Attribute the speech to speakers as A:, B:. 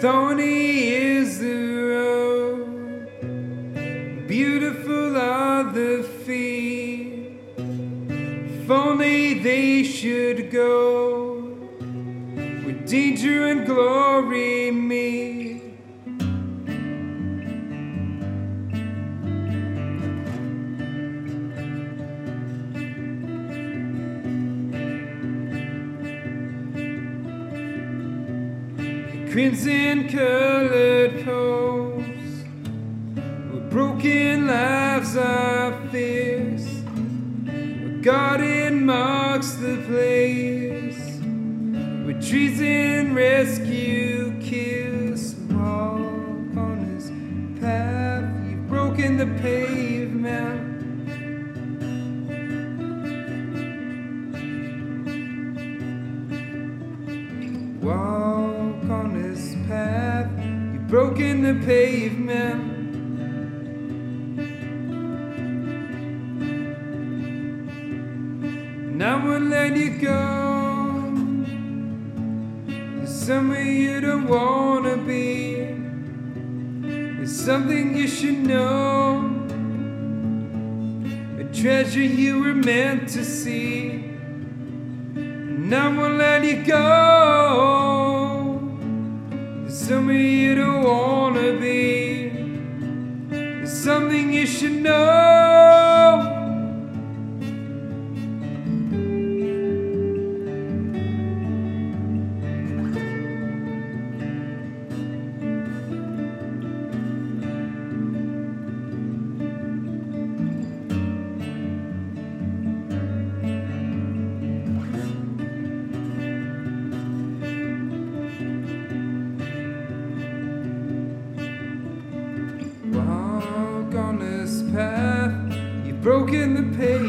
A: Thorny is the road, beautiful are the feet. If only they should go where danger and glory meet. Crimson colored posts where broken lives are fierce, where garden marks the place where treason rescue kiss. Walk on his path, you've broken the pavement. Walk on this path, you've broken the pavement. And I won't let you go. There's somewhere you don't wanna be. There's something you should know, a treasure you were meant to see. And I won't let you go. There's somewhere you don't wanna be. There's something you should know. Walk on this path, you've broken the pavement.